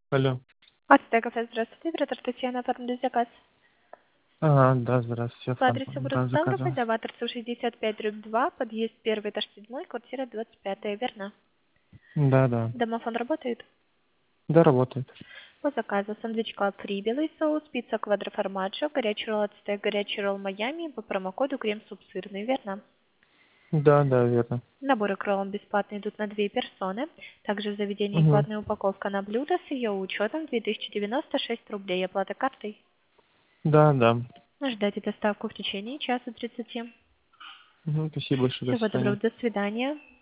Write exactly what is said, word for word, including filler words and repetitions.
Алло. Ацтек кафе, здравствуйте. Оператор Татьяна, оформлю заказ. Ага, да, здравствуйте, По Фан, адресу город да, Ставрополь, заказывал. дома торцу шестьдесят пять, дробь два, подъезд первый, этаж седьмой, квартира двадцать пятая, верно? Да, да. Домофон работает? Да, работает. По заказу сэндвичка фри, белый соус, пицца квадроформаджо, горячий ролл Ацтек, горячий ролл Майами, по промокоду крем-суп сырный, верно? Да, да, верно. Наборы к роллам бесплатно идут на две персоны. Также в заведении Угу. платная упаковка на блюдо с ее учетом две тысячи девяносто шесть рублей. Оплата картой. Да, да. Ждайте доставку в течение часа тридцати. Угу, спасибо большое, до Всего доброго, свидания. до свидания.